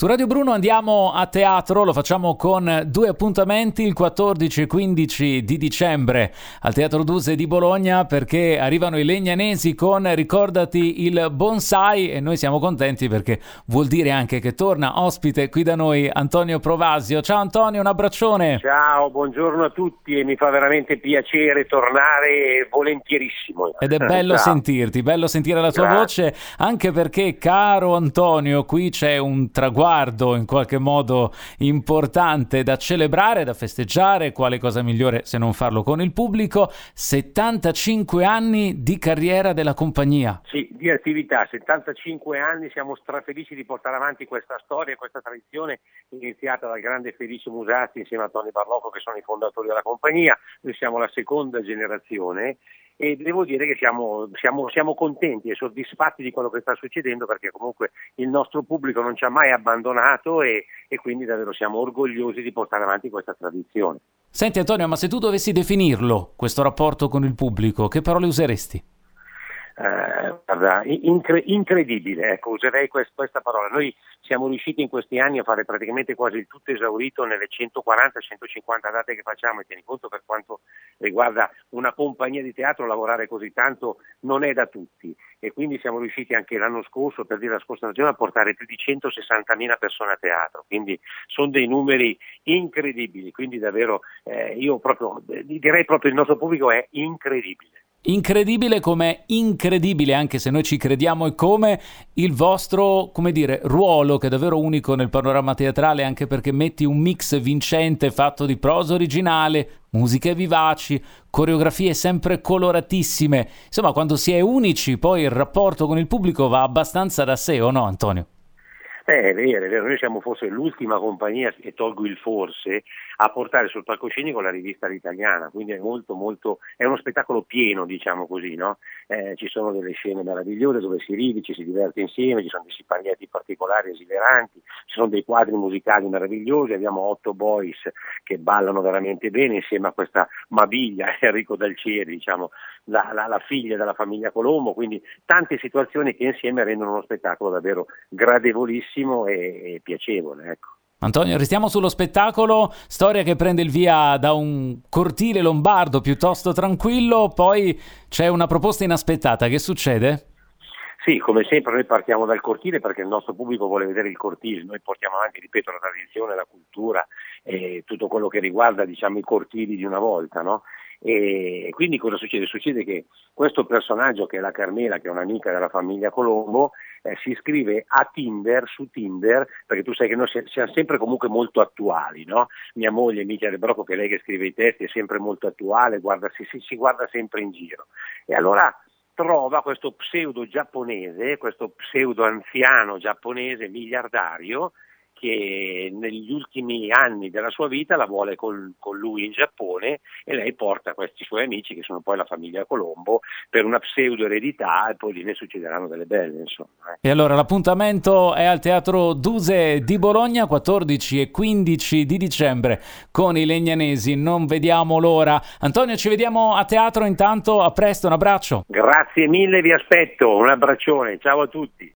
Su Radio Bruno andiamo a teatro, lo facciamo con due appuntamenti, il 14 e 15 di dicembre al Teatro Duse di Bologna, perché arrivano i Legnanesi con Ricordati il bonsai e noi siamo contenti perché vuol dire anche che torna ospite qui da noi Antonio Provasio. Ciao Antonio, un abbraccione. Ciao, buongiorno a tutti e mi fa veramente piacere tornare volentierissimo. Ed è bello sentirti, bello sentire la tua voce, anche perché, caro Antonio, qui c'è un traguardo in qualche modo importante da celebrare, da festeggiare. Quale cosa migliore se non farlo con il pubblico? 75 anni di carriera della compagnia. Sì, di attività, 75 anni, siamo strafelici di portare avanti questa storia, questa tradizione iniziata dal grande Felice Musazzi insieme a Tony Barlocco, che sono i fondatori della compagnia. Noi siamo la seconda generazione e devo dire che siamo contenti e soddisfatti di quello che sta succedendo, perché comunque il nostro pubblico non ci ha mai abbandonato e quindi davvero siamo orgogliosi di portare avanti questa tradizione. Senti Antonio, ma se tu dovessi definirlo, questo rapporto con il pubblico, che parole useresti? Guarda, incredibile, ecco, userei questa parola. Noi siamo riusciti in questi anni a fare praticamente quasi il tutto esaurito nelle 140-150 date che facciamo, e tieni conto, per quanto riguarda una compagnia di teatro, lavorare così tanto non è da tutti, e quindi siamo riusciti anche l'anno scorso, per dire la scorsa stagione, a portare più di 160.000 persone a teatro, quindi sono dei numeri incredibili, quindi davvero io direi proprio il nostro pubblico è incredibile. Incredibile com'è incredibile, anche se noi ci crediamo, e come il vostro, come dire, ruolo, che è davvero unico nel panorama teatrale, anche perché metti un mix vincente fatto di prosa originale, musiche vivaci, coreografie sempre coloratissime. Insomma, quando si è unici, poi il rapporto con il pubblico va abbastanza da sé, o no, Antonio? È vero, noi siamo forse l'ultima compagnia, e tolgo il forse, a portare sul palcoscenico la rivista all'italiana, quindi è è uno spettacolo pieno, diciamo così, no? Ci sono delle scene meravigliose dove si ride, ci si diverte insieme, ci sono dei siparieti particolari, esileranti, ci sono dei quadri musicali meravigliosi, abbiamo 8 boys che ballano veramente bene insieme a questa Mabiglia, Enrico Dalcieri, diciamo, la figlia della famiglia Colombo, quindi tante situazioni che insieme rendono uno spettacolo davvero gradevolissimo e piacevole, ecco. Antonio, restiamo sullo spettacolo, storia che prende il via da un cortile lombardo piuttosto tranquillo, poi c'è una proposta inaspettata, che succede? Sì, come sempre noi partiamo dal cortile perché il nostro pubblico vuole vedere il cortile, noi portiamo avanti, ripeto, la tradizione, la cultura e tutto quello che riguarda, diciamo, i cortili di una volta, no? E quindi cosa succede? Succede che questo personaggio, che è la Carmela, che è un'amica della famiglia Colombo, si iscrive a Tinder, su Tinder, perché tu sai che noi siamo sempre comunque molto attuali, no? Mia moglie Michia De Brocco, che è lei che scrive i testi, è sempre molto attuale, si guarda sempre in giro. E allora trova questo pseudo giapponese, questo pseudo anziano giapponese miliardario, che negli ultimi anni della sua vita la vuole con lui in Giappone, e lei porta questi suoi amici, che sono poi la famiglia Colombo, per una pseudo eredità, e poi lì ne succederanno delle belle, insomma. E allora l'appuntamento è al Teatro Duse di Bologna, 14 e 15 di dicembre con i Legnanesi, non vediamo l'ora. Antonio, ci vediamo a teatro, intanto a presto, un abbraccio. Grazie mille, vi aspetto, un abbraccione, ciao a tutti.